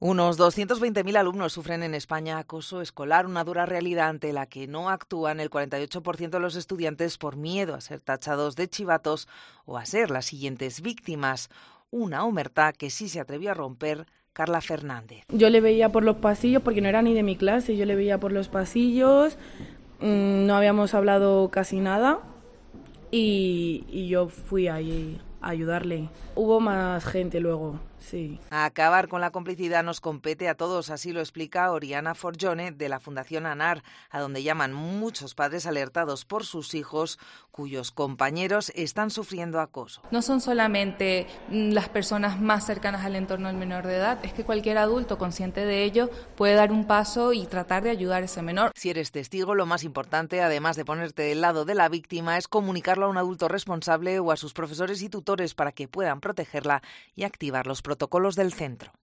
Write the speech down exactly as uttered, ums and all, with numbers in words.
Unos doscientos veinte mil alumnos sufren en España acoso escolar, una dura realidad ante la que no actúan el cuarenta y ocho por ciento de los estudiantes por miedo a ser tachados de chivatos o a ser las siguientes víctimas. Una omertá que sí se atrevió a romper Carla Fernández. Yo le veía por los pasillos, porque no era ni de mi clase, yo le veía por los pasillos, mmm, no habíamos hablado casi nada y, y yo fui ahí a ayudarle. Hubo más gente luego, sí. A acabar con la complicidad nos compete a todos, así lo explica Oriana Forgione de la Fundación ANAR, a donde llaman muchos padres alertados por sus hijos cuyos compañeros están sufriendo acoso. No son solamente las personas más cercanas al entorno del menor de edad, es que cualquier adulto consciente de ello puede dar un paso y tratar de ayudar a ese menor. Si eres testigo, lo más importante, además de ponerte del lado de la víctima, es comunicarlo a un adulto responsable o a sus profesores y tutores para que puedan protegerla y activar los protocolos del centro.